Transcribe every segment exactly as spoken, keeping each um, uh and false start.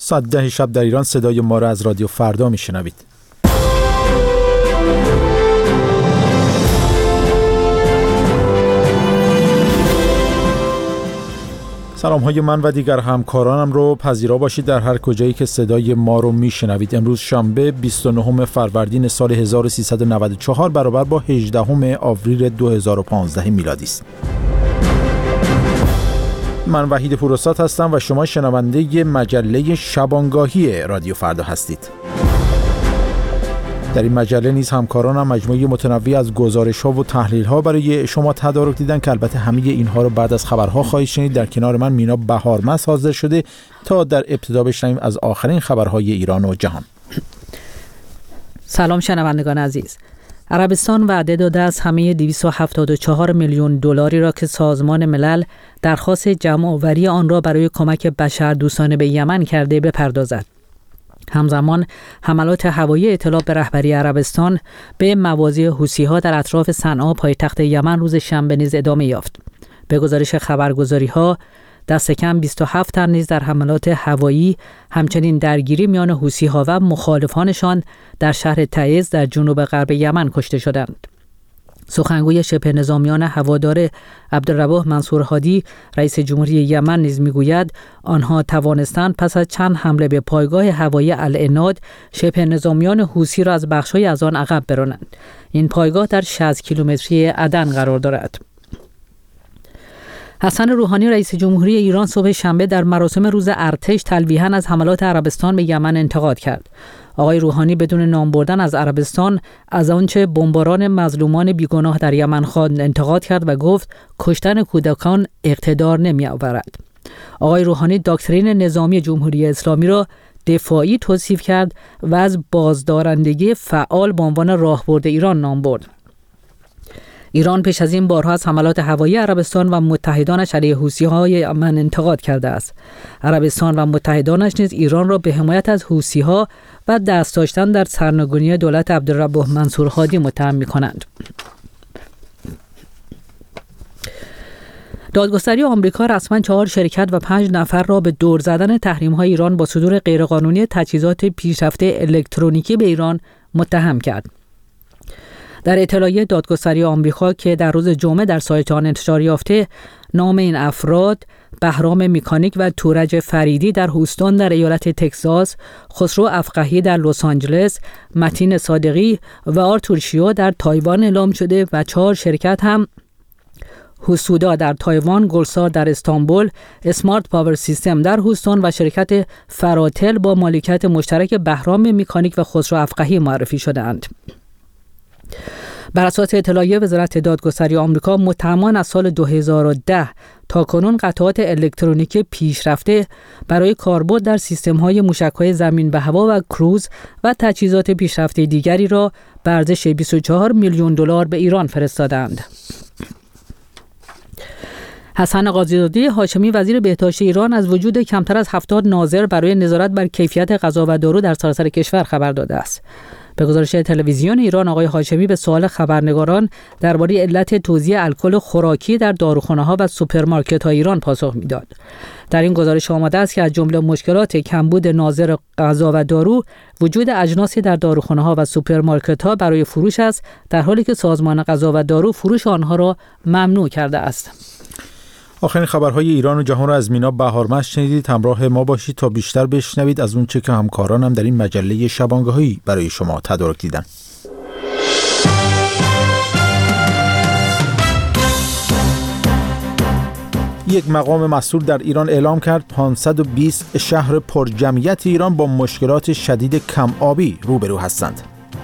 ساعت ده شب در ایران صدای ما را از رادیو فردا میشنوید. سلام های من و دیگر همکارانم رو پذیرا باشید در هر کجایی که صدای ما رو میشنوید. امروز شنبه بیست و نهم فروردین سال هزار و سیصد و نود و چهار برابر با هجدهم آوریل دو هزار و پانزده میلادی است. من وحید پوراستاد هستم و شما شنونده مجله شبانگاهی رادیو فردا هستید. در این مجله نیز همکارانم مجموعه متنوعی از گزارش‌ها و تحلیل‌ها برای شما تدارک دیدن که البته همه اینها رو بعد از خبرها خواهید شنید. در کنار من مینا بهارمس حاضر شده تا در ابتدا بشنویم از آخرین خبرهای ایران و جهان. سلام شنوندگان عزیز. عربستان وعده داده است همه دویست و هفتاد و چهار میلیون دلاری را که سازمان ملل درخواست جمع‌آوری آن را برای کمک بشردوستانه به یمن کرده بپردازد. همزمان حملات هوایی اطلاع به رهبری عربستان به مواضع حوثی‌ها در اطراف صنعا پایتخت یمن روز شنبه نیز ادامه یافت. به گزارش خبرگزاری‌ها دست کم بیست و هفت تن نیز در حملات هوایی همچنین درگیری میان حوثی‌ها و مخالفانشان در شهر تعز در جنوب غرب یمن کشته شدند. سخنگوی شبه نظامیان هوادار عبدالربوح منصور هادی رئیس جمهوری یمن نیز میگوید آنها توانستند پس از چند حمله به پایگاه هوایی العناد شبه نظامیان حوثی را از بخش‌های از آن عقب برانند. این پایگاه در شصت کیلومتری عدن قرار دارد. حسن روحانی رئیس جمهوری ایران صبح شنبه در مراسم روز ارتش تلویحاً از حملات عربستان به یمن انتقاد کرد. آقای روحانی بدون نام بردن از عربستان از آنچه بمباران مظلومان بیگناه در یمن خواند انتقاد کرد و گفت کشتن کودکان اقتدار نمی آورد. آقای روحانی داکترین نظامی جمهوری اسلامی را دفاعی توصیف کرد و از بازدارندگی فعال به عنوان راهبرد ایران نام برد. ایران پیش از این بارها از حملات هوایی عربستان و متحدانش علیه حوثی‌های یمن انتقاد کرده است. عربستان و متحدانش نیز ایران را به حمایت از حوثی‌ها و دست داشتن در سرنگونی دولت عبدالربوح منصور هادی متهم می‌کنند. دادگستری آمریکا رسما چهار شرکت و پنج نفر را به دور زدن تحریم‌های ایران با صدور غیرقانونی تجهیزات پیشرفته الکترونیکی به ایران متهم کرد. در اطلاعیه دادگستری آمریکا که در روز جمعه در سایت آن انتشار یافته، نام این افراد بهرام میکانیک و تورج فریدی در هوستون در ایالت تگزاس، خسرو افقهی در لس آنجلس، متین صادقی و آرتور شیو در تایوان اعلام شده و چهار شرکت هم هوسودا در تایوان، گلسار در استانبول، اسمارت پاور سیستم در هوستون و شرکت فراتل با مالکیت مشترک بهرام میکانیک و خسرو افقهی معرفی شدند. بر اساس اطلاعیه وزارت دادگستری آمریکا، متهمان از سال دو هزار و ده تا کنون قطعات الکترونیکی پیشرفته برای کاربرد در سیستم‌های موشک‌های زمین به هوا و کروز و تجهیزات پیشرفته دیگری را به ارزش بیست و چهار میلیون دلار به ایران فرستادند. حسن قاضی‌زاده هاشمی وزیر بهداشت ایران از وجود کمتر از هفتاد ناظر برای نظارت بر کیفیت غذا و دارو در سراسر کشور خبر داده است. به گزارش تلویزیون ایران، آقای هاشمی به سوال خبرنگاران درباره علت توزیع الکل خوراکی در داروخانه‌ها و سوپرمارکت‌های ایران پاسخ می‌داد. در این گزارش آمده است که از جمله مشکلات کمبود ناظر غذا و دارو، وجود اجناسی در داروخانه‌ها و سوپرمارکت‌ها برای فروش است، در حالی که سازمان غذا و دارو فروش آنها را ممنوع کرده است. آخرین خبرهای ایران و جهان را از مینا بهارمس شنیدید. همراه ما باشید تا بیشتر بشنوید از اون چه که همکارانم در این مجله شبانگاهی برای شما تدارک دیدن. یک مقام مسئول در ایران اعلام کرد پانصد و بیست شهر پرجمعیت ایران با مشکلات شدید کم آبی روبرو هستند.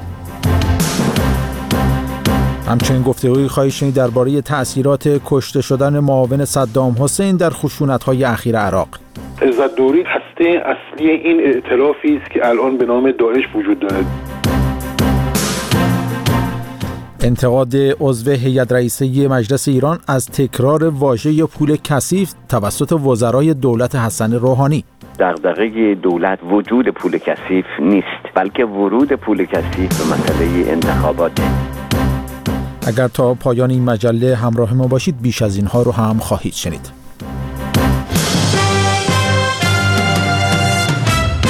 همچنین گفتگویی خواهید شنید درباره تأثیرات کشته شدن معاون صدام حسین در خشونت‌های اخیر عراق. عزت دوری هسته اصلی این ائتلافی است که الان به نام داعش وجود دارد. انتقاد عضو هیئت رئیسه مجلس ایران از تکرار واژه پول کثیف توسط وزرای دولت حسن روحانی. دغدغه دولت وجود پول کثیف نیست، بلکه ورود پول کثیف به مسئله انتخابات. اگر تا پایان این مجله همراه ما باشید بیش از اینها رو هم خواهید شنید.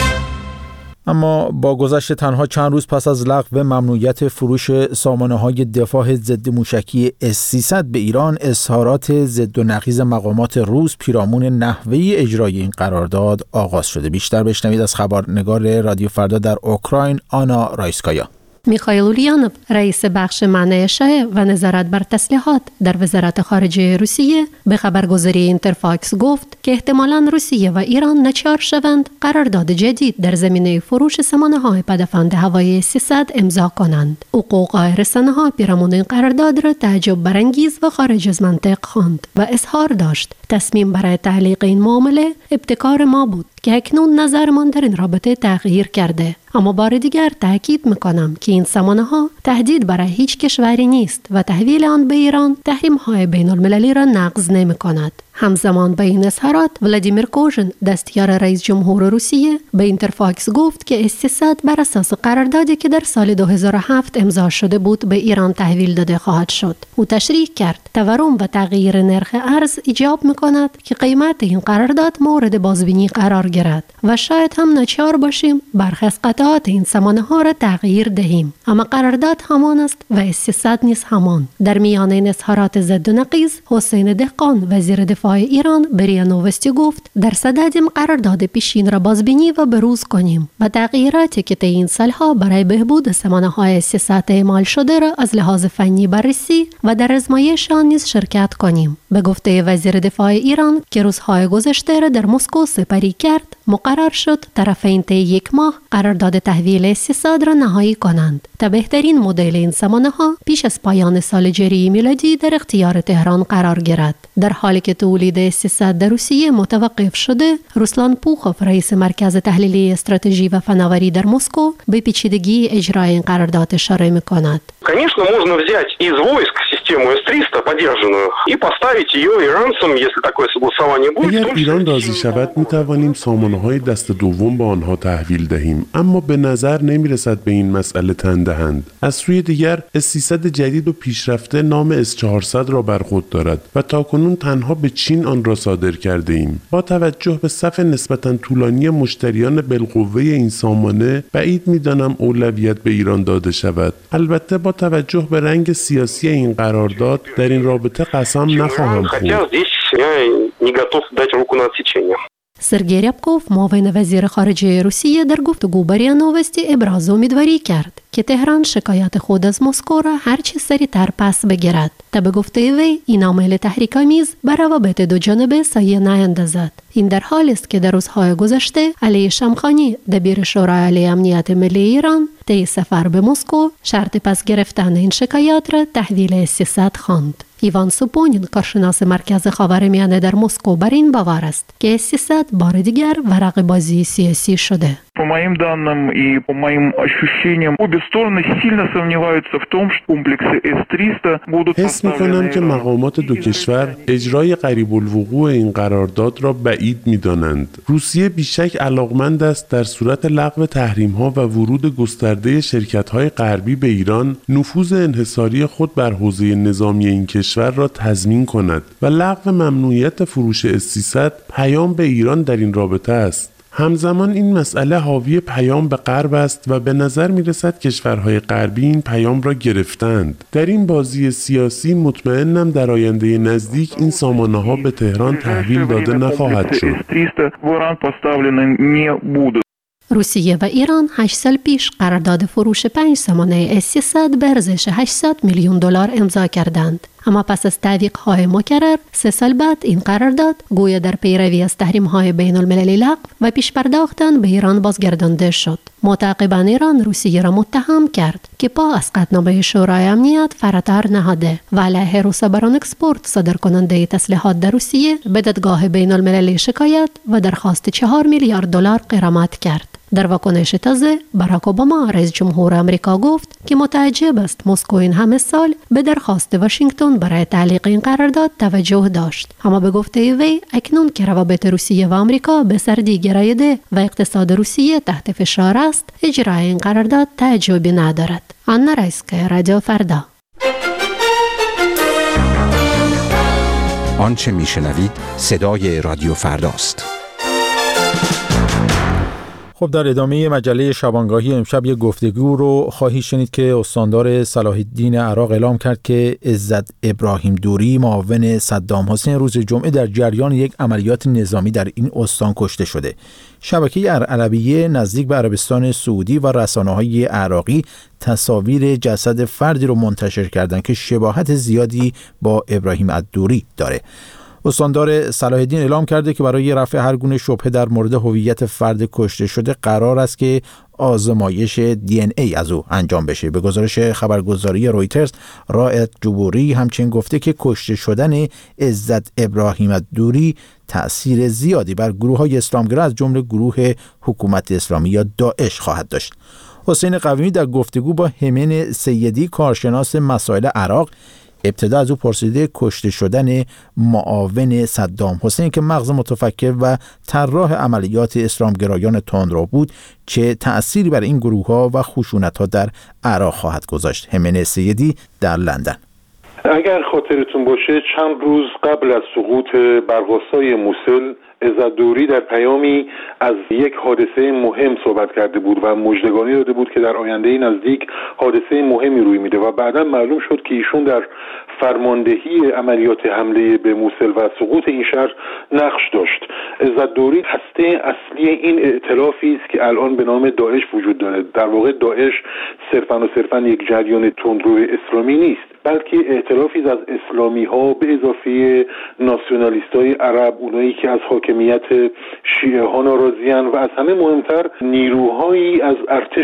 اما با گذشت تنها چند روز پس از لغو ممنوعیت فروش سامانه‌های دفاع ضد موشکی اس سیصد به ایران، اظهارات ضد و نقیض مقامات روس پیرامون نحوه اجرای این قرارداد آغاز شده. بیشتر بشنوید از خبرنگار رادیو فردا در اوکراین آنا رایسکایا. میخائیل اولیانوف، رئیس بخش منع اشاعه و نظارت بر تسلیحات در وزارت خارجه روسیه، به خبرگزاری اینترفاکس گفت که احتمالاً روسیه و ایران ناچار شوند قرارداد جدید در زمینه فروش سامانه‌های پدافند هوایی اس سیصد امضا کنند. او قوقای رسانه‌ها پیرامون این قرارداد را تعجب برانگیز و خارج از منطق خواند و اظهار داشت تصمیم برای تعلیق این معامله ابتکار ما بود که اکنون نظرمان در این رابطه تغییر کرده. اما بار دیگر تاکید میکنم که این سامانه‌ها تهدید برای هیچ کشوری نیست و تحویل آن به ایران تحریم‌های بین المللی را نقض نمی‌کند. همزمان با این اظهارات، ولادیمیر کوژن، دستیار رئیس جمهور روسیه، به اینترفاکس گفت که اس سیصد بر اساس قراردادی که در سال دو هزار و هفت امضا شده بود به ایران تحویل داده خواهد شد. او تشریح کرد تورم و تغییر نرخ ارز ایجاب می‌کند که قیمت این قرارداد مورد بازبینی قرار گیرد و شاید هم ناچار باشیم برخی از قطعات این سامانه‌ها را تغییر دهیم. اما قرارداد همان است و اس سیصد نیز همان. در میان این اظهارات ضد و نقیض، حسین دهقان، وزیر دفاع ایران، به ریا نووستی گفت در صددیم قرارداد پیشین را بازبینی و بروز کنیم و تغییراتی که طی این سالها برای بهبود سامانه‌های اس سیصد اعمال شده را از لحاظ فنی بررسی و در آزمایش آن نیز شرکت کنیم. به گفته وزیر دفاع ایران که روزهای گذشته را در مسکو سپری کرد، مقرر شد طرفین طی یک ماه قرارداد تحویل اس سیصد را نهایی کنند تا بهترین مدل این سامانه‌ها پیش از پایان سال جاری میلادی در اختیار تهران قرار گیرد. در حالی که تولید اس سیصد در روسیه متوقف شده، روسلان پوخوف، رئیس مرکز تحلیلی استراتژی و فناوری در مسکو، به پیچیدگی اجرای این قرارداد اشاره می‌کند. Конечно, можно взять из войск систему эс триста подержанную и поставить ее иранцам, если такое согласование будет. اگر ایران راضی شود می‌توانیم سامانه‌های دست دوم با آنها تحویل دهیم، اما به نظر نمی‌رسد به این مسئله تن دهند. از سوی دیگر اس سیصد جدید و پیشرفته نام اس چهارصد را بر خود دارد و تاکنون تنها به چین آن را صادر کرده ایم. با توجه به صف نسبتاً طولانی مشتریان بالقوه این سامانه، بعید می‌دانم اولویت به ایران داده شود. البته با توجه به رنگ سیاسی این قرارداد در این رابطه قسم نخواهم خورد. سرگئی ریابکوف، معاون وزیر خارجه روسیه، در گفتگو با ریا نووستی ابراز امیدواری کرد که تهران شکایت خود از مسکو را هرچه سریعتر پس بگیرد تا به گفته وی این عامل تحریک‌آمیز بر روابط دو جانبه سایه نیندازد. این در حالی است که در روزهای گذشته علی شمخانی، دبیر شورای عالی امنیت ملی ایران، طی سفر به مسکو شرط پس گرفتن این شکایات را تحویل اس سیصد خواند. ایوان سوپونین، کارشناس مرکز خاورمیانه در مسکو، بر این باور است که اس سیصد بار دیگر ورق بازی سیاسی شده. По моим данным и по моим ощущениям, обе стороны сильно сомневаются в том, что комплексы эс триста будут حس می‌کنم که مقامات دو کشور اجرای قریب الوقوع این قرارداد را بعید می‌دانند. روسیه بیشک علاقمند است در صورت لغو تحریم‌ها و ورود گسترده شرکت‌های غربی به ایران، نفوذ انحصاری خود بر حوزه نظامی این کشور را تضمین کند و لغو ممنوعیت فروش اس سیصد پیام به ایران در این رابطه است. همزمان این مسئله حاوی پیام به غرب است و به نظر می رسد کشورهای غربی این پیام را گرفتند. در این بازی سیاسی مطمئنم در آینده نزدیک این سامانه‌ها به تهران تحویل داده نخواهد شد. روسیه و ایران هشت سال پیش قرارداد فروش پنج سامانه اس سیصد به ارزش هشتصد میلیون دلار امضا کردند. اما پس از تعویق‌های مکرر، سه سال بعد این قرارداد گویا در پیروی از تحریم‌های بین المللی لغو و پیش پرداختن به ایران بازگردانده شد. متعاقباً ایران روسیه را متهم کرد که پا از قطعنامه شورای امنیت فراتر نهاده و علیه روسابران اکسپورت صادر کننده تسلیحات در روسیه به دادگاه بین المللی شکایت و درخواست چهار میلیارد دلار غرامت کرد. در واکنش تازه، باراک اوباما، رئیس جمهور آمریکا، گفت که متعجب است مسکو این همه سال به درخواست واشنگتن برای تعلیق این قرارداد توجه داشت. اما به گفته وی، اکنون که روابط روسیه و آمریکا به سردی گراییده و اقتصاد روسیه تحت فشار است، اجرای این قرارداد تعجبی ندارد. آنا رایسکایا، رادیو فردا. آنچه میشنوید صدای رادیو فرداست. خب در ادامه مجله شبانگاهی امشب یک گفتگو رو خواهید شنید که استاندار صلاح الدین عراق اعلام کرد که عزت ابراهیم دوری معاون صدام حسین روز جمعه در جریان یک عملیات نظامی در این استان کشته شده. شبکه العربیه نزدیک به عربستان سعودی و رسانه‌های عراقی تصاویر جسد فردی رو منتشر کردند که شباهت زیادی با ابراهیم الدوری داره. استاندار صلاح الدین اعلام کرده که برای رفع هر گونه شبهه در مورد هویت فرد کشته شده قرار است که آزمایش دی ان ای از او انجام بشه. به گزارش خبرگزاری رویترز، رائد جبوری همچنین گفته که کشته شدن عزت ابراهیم الدوری تأثیر زیادی بر گروه‌های اسلامگرا از جمله گروه حکومت اسلامی یا داعش خواهد داشت. حسین قویمی در گفتگو با همین سیدی کارشناس مسائل عراق ابتدا از او پرسیده کشته شدن معاون صدام حسین که مغز متفکر و طراح عملیات اسلامگرایان تندرو بود چه تأثیری بر این گروه‌ها و خشونت‌ها در عراق خواهد گذاشت. همین سیدی در لندن: اگر خاطرتون باشه چند روز قبل از سقوط برق‌آسای موسل، عزت دوری در پیامی از یک حادثه مهم صحبت کرده بود و مژدگانی داده بود که در آینده نزدیک حادثه مهمی روی میده و بعدا معلوم شد که ایشون در فرماندهی عملیات حمله به موسل و سقوط این شهر نقش داشت. عزت دوری هسته اصلی این ائتلافی است که الان به نام داعش وجود داره. در واقع داعش صرفاً و صرفاً یک جریان تندرو اسلامی نیست، بلکه ائتلافی از اسلامی ها به اضافه ناسیونالیست های عرب، اونایی که از حاکمیت شیعه ها ناراضیان و از همه مهمتر نیروهایی از ارتش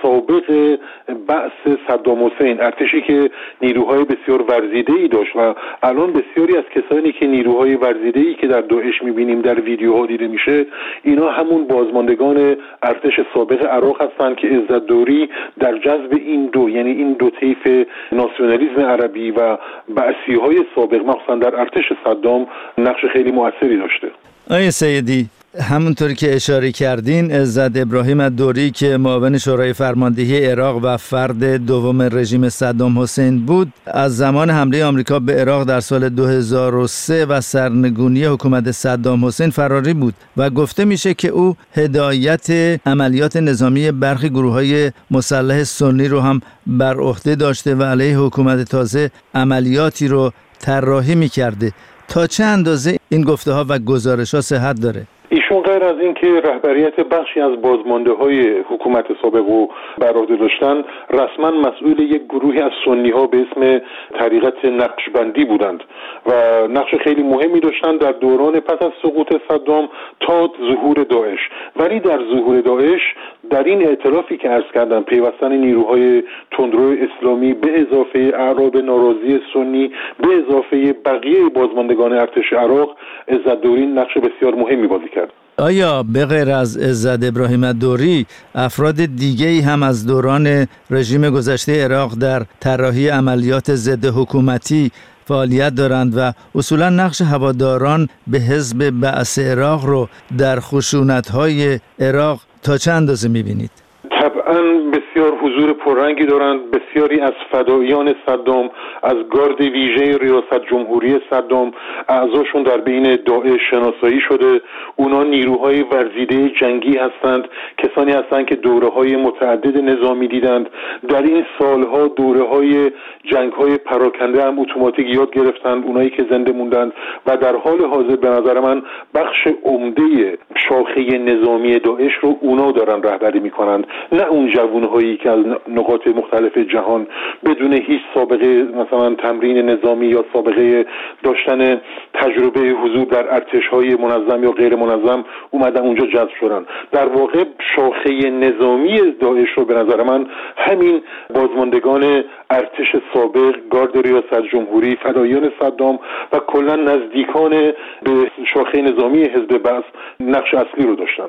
سابق بعث صدام حسین، ارتشی که نیروهای بسیار ورزیده‌ای داشت و الان بسیاری از کسانی که نیروهای ورزیده‌ای که در داعش می‌بینیم در ویدیوها دیده میشه، اینا همون بازماندگان ارتش سابق عراق هستند که عزت دوری در جذب این دو، یعنی این دو طیف ناسیونالیسم عربی و بعثی‌های سابق مخصوصا در ارتش صدام نقش خیلی موثری داشته. آقای سیدی، همونطوری که اشاره کردین، عزت ابراهیم الدوری که معاون شورای فرماندهی عراق و فرد دوم رژیم صدام حسین بود، از زمان حمله آمریکا به عراق در سال دو هزار و سه و سرنگونی حکومت صدام حسین فراری بود و گفته میشه که او هدایت عملیات نظامی برخی گروه‌های مسلح سنی رو هم بر عهده داشته و علیه حکومت تازه عملیاتی رو طراحی می‌کرده. تا چه اندازه این گفته‌ها و گزارش‌ها صحت داره؟ ایشون غیر از این که رهبریت بخشی از بازمانده های حکومت سابق رو بر عهده داشتن، رسما مسئول یک گروهی از سنی ها به اسم طریقت نقشبندی بودند و نقش خیلی مهمی داشتن در دوران پس از سقوط صدام تا ظهور داعش. ولی در ظهور داعش در این ائتلافی که عرض کردم، پیوستن نیروهای تندرو اسلامی به اضافه اعراب ناراضی سنی به اضافه بقیه بازماندگان ارتش عراق، عزت دوری نقش بسیار مهمی بازی کرد. آیا به غیر از عزت ابراهیم الدوری افراد دیگه‌ای هم از دوران رژیم گذشته عراق در طراحی عملیات ضد حکومتی فعالیت دارند و اصولا نقش هواداران به حزب بعث عراق رو در خشونت‌های عراق تا چند اندازه می‌بینید؟ طبعاً بسیار حضور پررنگی دارند. بسیاری از فداییان صدام، از گارد ویژه ریاست جمهوری صدام، اعضاشون در بین داعش شناسایی شده. اونا نیروهای ورزیده جنگی هستند، کسانی هستند که دوره‌های متعدد نظامی دیدند. در این سالها دوره‌های جنگ‌های پراکنده هم اتوماتیک یاد گرفتند، اونایی که زنده موندند و در حال حاضر به نظر من بخش عمده شاخه نظامی داعش رو اونا دارن رهبری می‌کنند، نه اون جوانهایی که از نقاط مختلف جهان بدون هیچ سابقه مثلا تمرین نظامی یا سابقه داشتن تجربه حضور در ارتش‌های منظم یا غیر منظم اومدن اونجا جذب شدن. در واقع شاخه نظامی داعش رو به نظر من همین بازماندگان ارتش سابق، گارد ریاست جمهوری، فداییان صدام و کلا نزدیکان به شاخه نظامی حزب بعث نقش اصلی رو داشتند.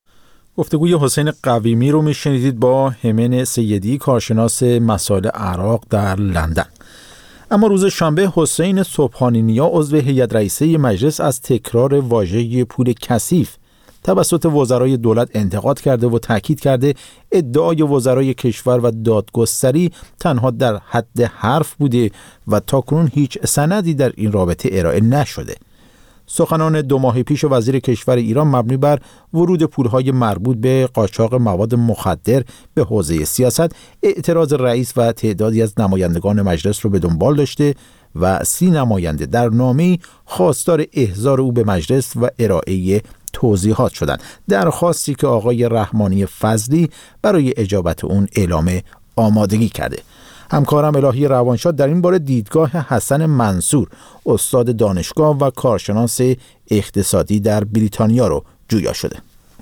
گفتگوی حسین قویمی رو میشنیدید با همین سیدی کارشناس مسائل عراق در لندن. اما روز شنبه حسین صبحانی نیا عضو هیئت رئیسه مجلس از تکرار واژه پول کثیف توسط وزرای دولت انتقاد کرده و تاکید کرده ادعای وزرای کشور و دادگستری تنها در حد حرف بوده و تاکنون هیچ سندی در این رابطه ارائه نشده. سخنان دو ماه پیش وزیر کشور ایران مبنی بر ورود پولهای مربوط به قاچاق مواد مخدر به حوزه سیاست اعتراض رئیس و تعدادی از نمایندگان مجلس رو به دنبال داشته و سی نماینده در نامه‌ای خواستار احضار او به مجلس و ارائه توضیحات شدند. درخواستی که آقای رحمانی فضلی برای اجابت اون اعلام آمادگی کرده. همکارم الهی روانشاد در این باره دیدگاه حسن منصور، استاد دانشگاه و کارشناس اقتصادی در بریتانیا رو جویا شده.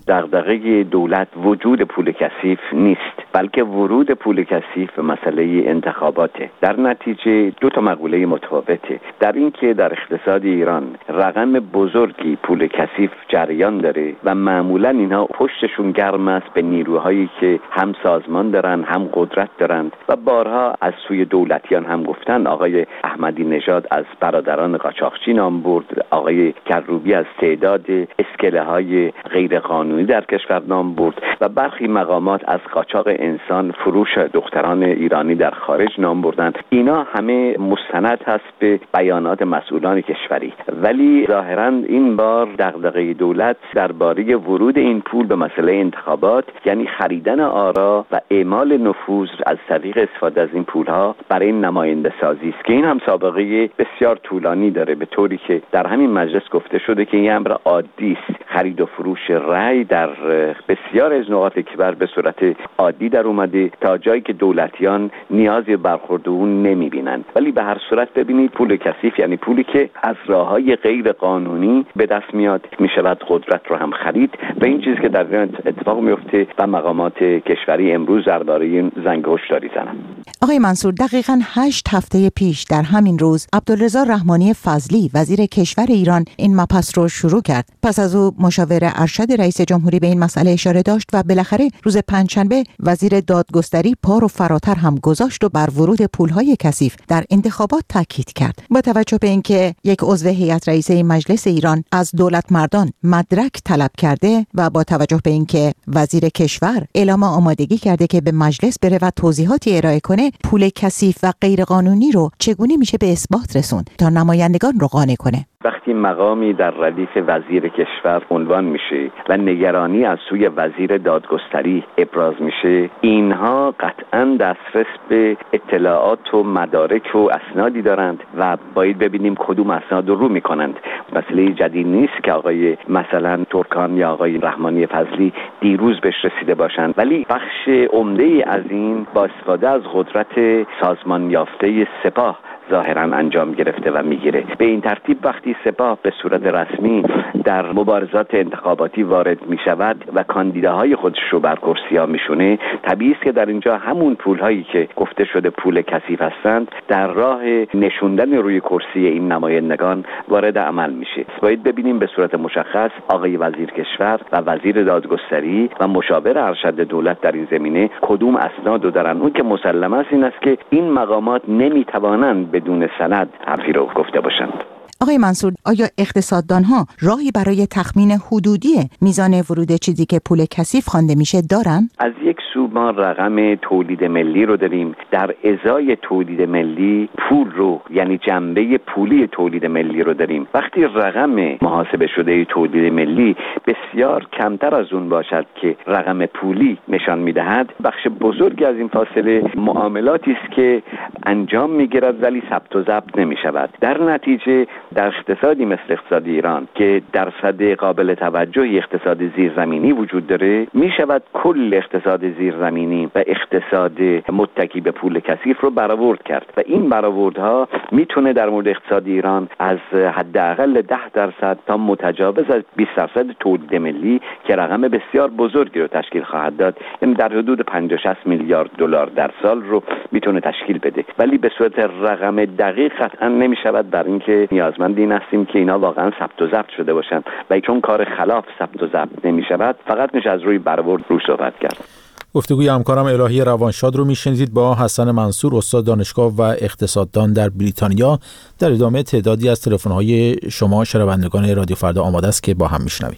دغدغه دولت وجود پول کثیف نیست، بلکه ورود پول کثیف مسئله انتخاباته. در نتیجه دو تا مقوله متفاوته. در این که در اقتصاد ایران رقم بزرگی پول کثیف جریان داره و معمولا اینها پشتشون گرم است به نیروهایی که هم سازمان دارن هم قدرت دارند و بارها از سوی دولتیان هم گفتن. آقای احمدی نژاد از برادران قاچاقچی نام برد، آقای کروبی از تعداد اسکله های غیر قانونی در کشور نام برد و برخی مقامات از قاچاق انسان، فروش دختران ایرانی در خارج نام بردند. اینا همه مستند هست به بیانات مسئولان کشوری، ولی ظاهراً این بار دغدغه دولت درباره ورود این پول به مسئله انتخابات، یعنی خریدن آرا و اعمال نفوذ از طریق استفاده از این پولها برای نماینده سازی است که این هم سابقه بسیار طولانی داره، به طوری که در همین مجلس گفته شده که این امر عادی است. خرید و فروش رأی در بسیار از نقاط کشور به صورت عادی در اومده تا جایی که دولتیان نیازی برخورد اون نمیبینن. ولی به هر صورت ببینید پول کثیف یعنی پولی که از راههای غیر قانونی به دست میاد، میشود قدرت رو هم خرید و این چیزی که در ایران اتفاق میفته و مقامات کشوری امروز درباره این زنگ هشداری زنن. آقای منصور، دقیقاً هشت هفته پیش در همین روز عبدالرضا رحمانی فضلی وزیر کشور ایران این مبحث رو شروع کرد. پس از او مشاور ارشد رئیس جمهوری به این مسئله اشاره داشت و بالاخره روز پنجشنبه وزیر دادگستری پا رو فراتر هم گذاشت و بر ورود پولهای کثیف در انتخابات تاکید کرد. با توجه به اینکه یک عضو هیئت رئیسه مجلس ایران از دولت مردان مدرک طلب کرده و با توجه به اینکه وزیر کشور اعلام آمادگی کرده که به مجلس بره و توضیحاتی ارائه کنه، پول کثیف و غیر قانونی رو چگونه میشه به اثبات رسوند تا نمایندگان رو قانع کنه؟ وقتی مقامی در ردیف وزیر کشور عنوان میشه و نگرانی از سوی وزیر دادگستری ابراز میشه، اینها قطعاً دسترس به اطلاعات و مدارک و اسنادی دارند و باید ببینیم کدوم اسناد رو میکنند. مسئله جدید نیست که آقای مثلا ترکان یا آقای رحمانی فضلی دیروز بهش رسیده باشند، ولی بخش عمده از این با استفاده از قدرت سازمان یافته سپاه ظاهراً انجام گرفته و میگیره. به این ترتیب وقتی سپاه به صورت رسمی در مبارزات انتخاباتی وارد میشود و کاندیداهای خودش رو بر کرسی‌ها میشونه، طبیعی است که در اینجا همون پولهایی که گفته شده پول کثیف هستند در راه نشوندن روی کرسی این نمایندگان وارد عمل میشه. باید ببینیم به صورت مشخص آقای وزیر کشور و وزیر دادگستری و مشاور ارشد دولت در این زمینه کدوم اسناد رو دارن. اون که مسلم است این است که این مقامات نمیتوانند بدون سند حرفی رو گفته باشند. آقای منصور، آیا اقتصاددان‌ها راهی برای تخمین حدودی میزان ورود چیزی که پول کثیف خوانده میشه دارن؟ از یک سو ما رقم تولید ملی رو داریم، در ازای تولید ملی پول رو یعنی جنبه پولی تولید ملی رو داریم. وقتی رقم محاسبه شده تولید ملی بسیار کمتر از اون باشد که رقم پولی نشان میدهد، بخش بزرگی از این فاصله معاملاتی است که انجام میگیرد ولی ثبت و ضبط نمیشود. در نتیجه در اقتصادی مثل اقتصاد ایران که درصد قابل توجهی اقتصاد زیرزمینی وجود داره، می شود کل اقتصاد زیرزمینی و اقتصاد متکی به پول کثیف رو برآورد کرد و این برآوردها میتونه در مورد اقتصاد ایران از حداقل ده درصد تا متجاوز از بیست درصد تولید ملی که رقم بسیار بزرگی رو تشکیل خواهد داد، یعنی در حدود پنجاه شصت میلیارد دلار در سال رو میتونه تشکیل بده. ولی به صورت رقم دقیق قطعا نمی شود در اینکه نیازمند این هستیم که اینا واقعا ثبت و ضبط شده باشن و چون کار خلاف ثبت و ضبط نمی شود فقط میشه از روی برآورد روش صحبت کرد. گفتگوی همکارم الهی روانشاد رو میشنیدید با حسن منصور، استاد دانشگاه و اقتصاددان در بریتانیا. در ادامه تعدادی از تلفن‌های شما شنوندگان رادیو فردا آماده است که با هم میشنویم.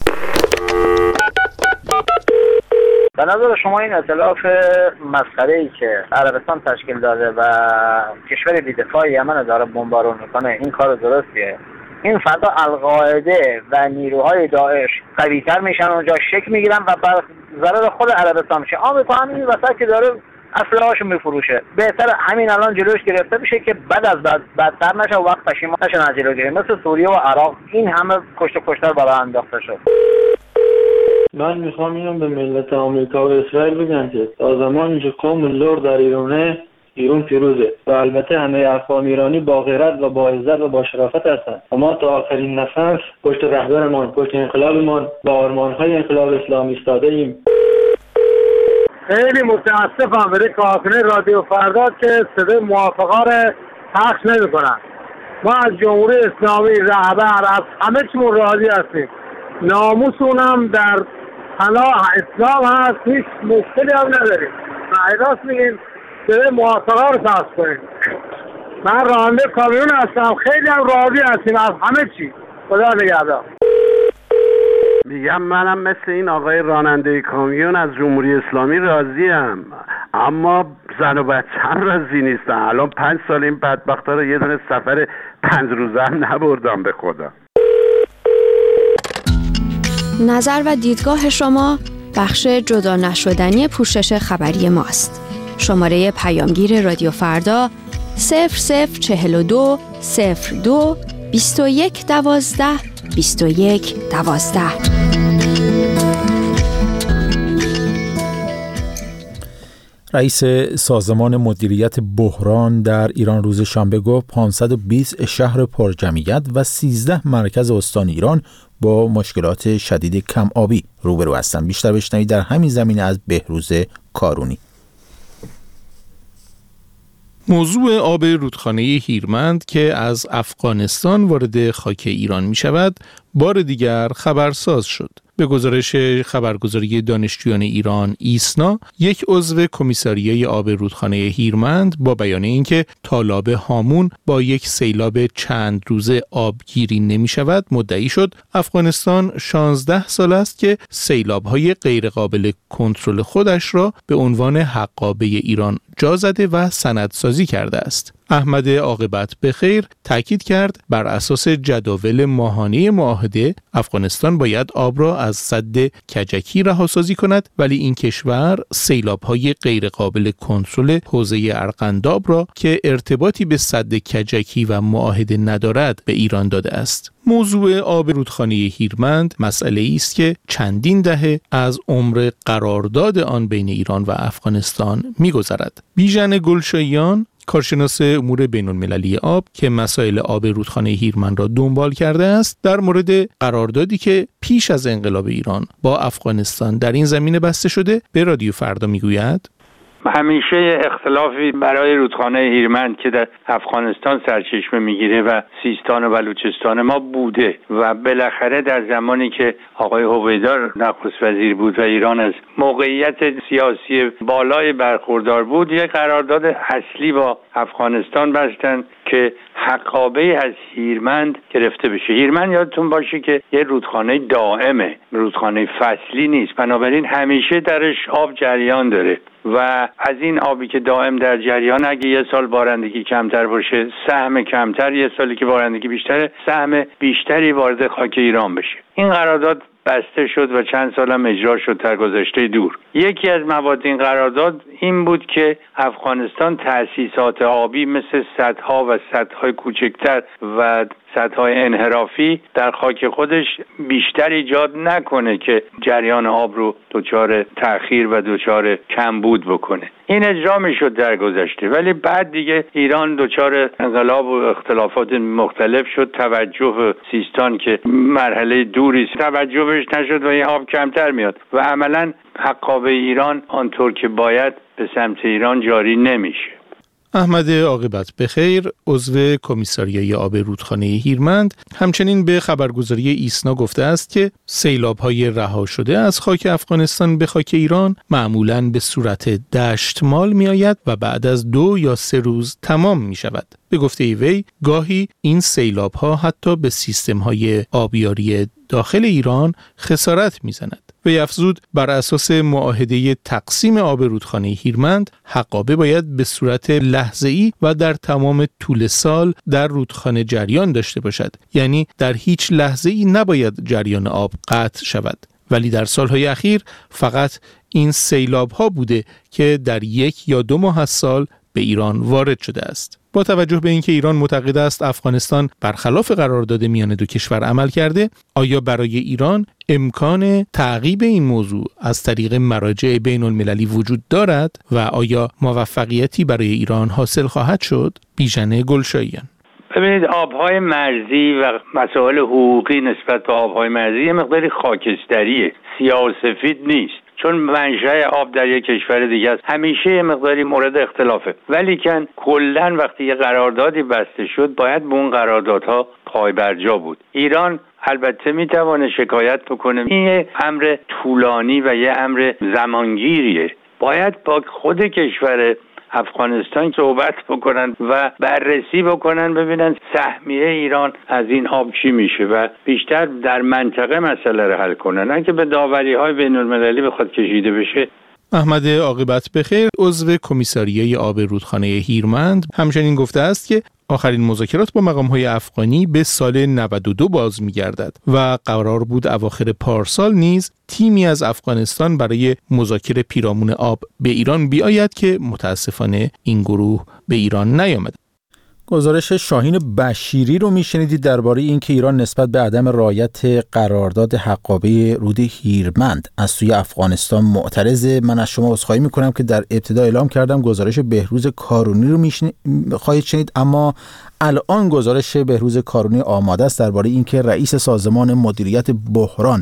به نظر شما این ائتلاف مسخره‌ای که عربستان تشکیل داده و کشور بی‌دفاع یمن داره بمبارون میکنه این کار درستیه؟ این فضا القاعده و نیروهای داعش قوی‌تر میشن، اونجا شکل میگیرن و بر ضرر خود عربستان میشه. آمریکا هم این وسط که داره اسلحه‌هاشو میفروشه، بهتر همین الان جلوش گرفته بشه که بعد از بعد بدتر نشه و وقت پشیمان نشه از جلو گیری. مثل سوریه و عراق این همه کشت و کشتار بالا انداخته شد. من میخوام اینو به ملت آمریکا و اسرائیل بگم که تا زمانی که قوم لور در ایرانه، ایران پیروزه و البته همه افغان ایرانی با غیرت و با عزت و با شرافت هستند. ما تا آخرین نفس پشت رهبرمان، پشت انقلابمان با آرمان‌های انقلاب اسلامی ایستاده ایم. خیلی متاسفم برای کارکنان رادیو فردا که صدای موافقا رو پخش نمی‌کنن. ما از جمهوری اسلامی رهبر از همه چیمون راضی هستیم. ناموسونم در پناه اسلام هست، هیچ مشکلی هم نداریم. راست میگیم صدای موافقا رو پخش کنیم. من راننده کامیون هستم، خیلی هم راضی هستیم از همه چی. خدا نگهدار. میگم منم مثل این آقای راننده کامیون از جمهوری اسلامی راضیم، اما زن و بچه‌م راضی نیستن. الان پنج سال این بدبختا رو یه دونه سفر پنج روزه هم نبردم به خدا. نظر و دیدگاه شما بخش جدا نشدنی پوشش خبری ماست. شماره پیامگیر رادیو فردا صفر صفر چهل و دو صفر دو بیست و یک دوازده بیست و یک دوازده. رئیس سازمان مدیریت بحران در ایران روز شنبه گفت پانصد و بیست شهر پرجمعیت و سیزده مرکز استان ایران با مشکلات شدید کم آبی روبرو هستند. بیشتر بشنوید در همین زمینه از بهروز کارونی. موضوع آب رودخانه هیرمند که از افغانستان وارد خاک ایران می شود بار دیگر خبرساز شد. به گزارش خبرگزاری دانشجویان ایران ایسنا، یک عضو کمیساریای آب رودخانه هیرمند با بیان اینکه تالاب هامون با یک سیلاب چند روزه آبگیری نمی شود مدعی شد افغانستان شانزده سال است که سیلاب‌های غیرقابل کنترل خودش را به عنوان حقابه ایران جا زده و سندسازی کرده است. احمد عاقبت بخیر تاکید کرد بر اساس جداول ماهانه معاهده افغانستان باید آب را از سد کجکی رهاسازی کند، ولی این کشور سیلاب‌های غیرقابل کنترل حوزه ارغنداب را که ارتباطی به سد کجکی و معاهده ندارد به ایران داده است. موضوع آب رودخانه هیرمند مسئله است که چندین دهه از عمر قرارداد آن بین ایران و افغانستان می‌گذرد. بیژن گلشاییان، کارشناس امور بین‌المللی آب که مسائل آب رودخانه هیرمند را دنبال کرده است، در مورد قراردادی که پیش از انقلاب ایران با افغانستان در این زمینه بسته شده به رادیو فردا میگوید: همیشه اختلافی برای رودخانه هیرمند که در افغانستان سرچشمه میگیره و سیستان و بلوچستان ما بوده و بالاخره در زمانی که آقای هویدار نخست وزیر بود و ایران از موقعیت سیاسی بالای برخوردار بود، یک قرارداد اصلی با افغانستان بستن که حقابه از هیرمند گرفته بشه. هیرمند یادتون باشه که یه رودخانه دائمه، رودخانه فصلی نیست، بنابراین همیشه درش آب جریان داره و از این آبی که دائم در جریان اگه یه سال بارندگی کمتر باشه، سهم کمتر، یه سالی که بارندگی بیشتره، سهم بیشتری وارد خاک ایران بشه. این قرارداد بسته شد و چند سال هم اجرا شد در گذشته دور. یکی از مواد این قرارداد این بود که افغانستان تأسیسات آبی مثل سدها و سدهای کوچکتر و سدهای انحرافی در خاک خودش بیشتر ایجاد نکنه که جریان آب رو دچار تأخیر و دچار کمبود بکنه. این اجرا میشد در گذشته، ولی بعد دیگه ایران دچار انقلاب و اختلافات مختلف شد. توجه سیستان که مرحله دوری توجه بهش نشد و این آب کمتر میاد و عملاً حقابه ایران آنطور که باید به سمت ایران جاری نمیشه. احمد عاقبت بخیر، عضو کمیساریای آب رودخانه هیرمند، همچنین به خبرگزاری ایسنا گفته است که سیلاب‌های رها شده از خاک افغانستان به خاک ایران معمولاً به صورت دشتمال می‌آید و بعد از دو یا سه روز تمام می‌شود. به گفته وی، گاهی این سیلاب‌ها حتی به سیستم‌های آبیاری داخل ایران خسارت می‌زند. نکته افزود بر اساس معاهده تقسیم آب رودخانه هیرمند، حقابه باید به صورت لحظه‌ای و در تمام طول سال در رودخانه جریان داشته باشد، یعنی در هیچ لحظه‌ای نباید جریان آب قطع شود. ولی در سالهای اخیر فقط این سیلاب ها بوده که در یک یا دو ماه از سال به ایران وارد شده است. با توجه به اینکه ایران معتقد است افغانستان برخلاف قرارداد میان دو کشور عمل کرده، آیا برای ایران امکان تعقیب این موضوع از طریق مراجع بین المللی وجود دارد و آیا موفقیتی برای ایران حاصل خواهد شد؟ بیژن گلشاییان: ببینید، آبهای مرزی و مسائل حقوقی نسبت به آبهای مرزی یه مقداری خاکستریه، سیاه و سفید نیست، چون منشأ آب در یک کشور دیگه است. همیشه یه مقداری مورد اختلافه، ولی کن کلاً وقتی یه قراردادی بسته شد باید به اون قراردادها پایبرجا بود. ایران البته میتونه شکایت بکنه، این یه امر طولانی و یه امر زمانگیریه، باید با خود کشور افغانستان صحبت بکنن و بررسی بکنن ببینن سهمیه ایران از این آب چی میشه و بیشتر در منطقه مسئله رو حل کنن، نه که به داوری‌های بین‌المللی بخواد کشیده بشه. احمد عاقبت بخیر، عضو کمیساریای آب رودخانه هیرمند، همچنین گفته است که آخرین مذاکرات با مقام‌های افغانی به سال نود و دو باز می‌گردد و قرار بود اواخر پارسال نیز تیمی از افغانستان برای مذاکره پیرامون آب به ایران بیاید که متاسفانه این گروه به ایران نیامد. گزارش شاهین بشیری رو میشنیدید درباره اینکه ایران نسبت به عدم رعایت قرارداد حقابه رود هیرمند از سوی افغانستان معترضه. من از شما عذرخواهی میکنم که در ابتدا اعلام کردم گزارش بهروز کارونی رو میشن... خواهید شنید، اما الان گزارش بهروز کارونی آماده است درباره اینکه رئیس سازمان مدیریت بحران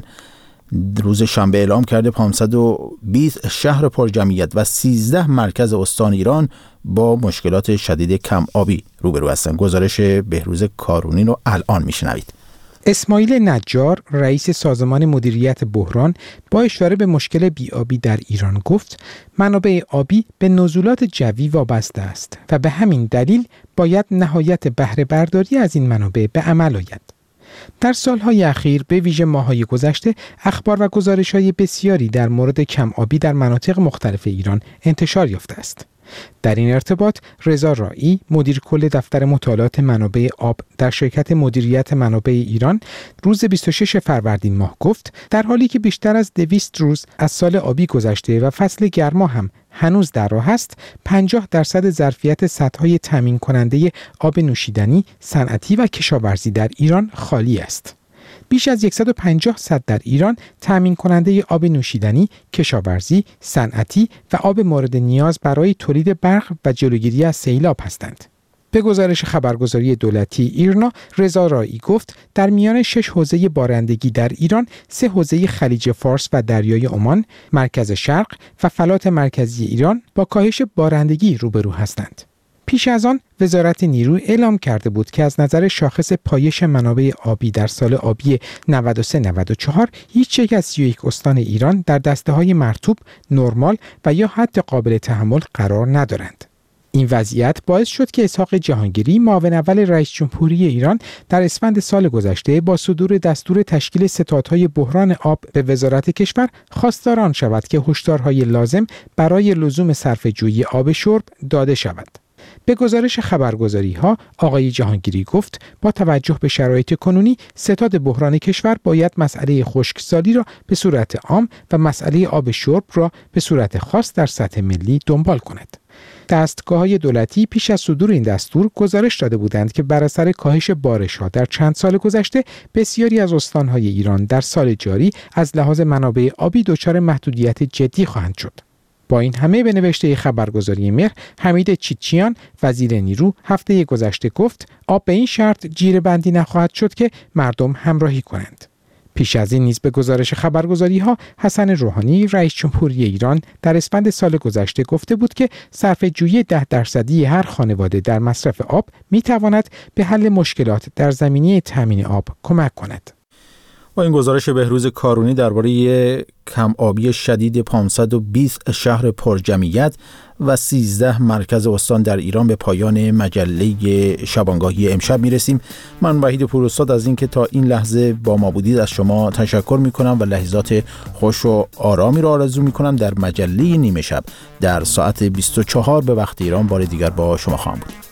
روز شنبه اعلام کرده پانصد و بیست شهر پرجمعیت و سیزده مرکز استان ایران با مشکلات شدید کم آبی روبرو هستند. گزارش بهروز کارونی رو الان میشنوید. اسماعیل نجار، رئیس سازمان مدیریت بحران، با اشاره به مشکل بی‌آبی در ایران گفت منابع آبی به نزولات جوی وابسته است و به همین دلیل باید نهایت بهره برداری از این منابع به عمل آید. در سالهای اخیر به ویژه ماه‌های گذشته اخبار و گزارش‌های بسیاری در مورد کم آبی در مناطق مختلف ایران انتشار یافته است. در این ارتباط رضا رایی، مدیر کل دفتر مطالعات منابع آب در شرکت مدیریت منابع ایران، روز بیست و شش فروردین ماه گفت در حالی که بیشتر از دویست روز از سال آبی گذشته و فصل گرما هم هنوز در راه است، پنجاه درصد ظرفیت سدهای تامین کننده آب نوشیدنی، صنعتی و کشاورزی در ایران خالی است. بیش از صد و پنجاه سد در ایران تامین کننده آب نوشیدنی، کشاورزی، صنعتی و آب مورد نیاز برای تولید برق و جلوگیری از سیلاب هستند. به گزارش خبرگزاری دولتی ایرنا، رضا رایی گفت در میان شش حوزه بارندگی در ایران، سه حوزه خلیج فارس و دریای عمان، مرکز شرق و فلات مرکزی ایران با کاهش بارندگی روبرو هستند. پیش از آن وزارت نیرو اعلام کرده بود که از نظر شاخص پایش منابع آبی در سال آبی نود و سه نود و چهار هیچ یک از سی و یک استان ایران در دسته‌های مرطوب، نرمال و یا حد قابل تحمل قرار ندارند. این وضعیت باعث شد که اسحاق جهانگیری، معاون اول رئیس جمهوری ایران، در اسفند سال گذشته با صدور دستور تشکیل ستادهای بحران آب به وزارت کشور خواستار آن شود که هشدارهای لازم برای لزوم صرفه‌جویی آب شرب داده شود. به گزارش خبرگزاری‌ها، آقای جهانگیری گفت با توجه به شرایط کنونی ستاد بحران کشور باید مسئله خشکسالی را به صورت عام و مسئله آب شرب را به صورت خاص در سطح ملی دنبال کند. دستگاه‌های دولتی پیش از صدور این دستور گزارش داده بودند که بر اثر کاهش بارش‌ها در چند سال گذشته بسیاری از استان‌های ایران در سال جاری از لحاظ منابع آبی دچار محدودیت جدی خواهند شد. با این همه به نوشته خبرگزاری مهر، حمید چیچیان، وزیر نیرو، هفته گذشته گفت آب به این شرط جیره بندی نخواهد شد که مردم همراهی کنند. پیش از این نیز به گزارش خبرگزاری‌ها، حسن روحانی، رئیس جمهوری ایران، در اسفند سال گذشته گفته بود که صرفه‌جویی ده درصدی هر خانواده در مصرف آب می‌تواند به حل مشکلات در زمینه تامین آب کمک کند. با این گزارش بهروز کارونی درباره کم آبی شدید پانصد و بیست شهر پرجمعیت و سیزده مرکز استان در ایران به پایان مجله شبانگاهی امشب میرسیم. من وحید پوراستاد از اینکه تا این لحظه با ما بودید از شما تشکر میکنم و لحظات خوش و آرامی را آرزو میکنم. در مجله نیمه شب در ساعت بیست و چهار به وقت ایران بار دیگر با شما خواهم بود.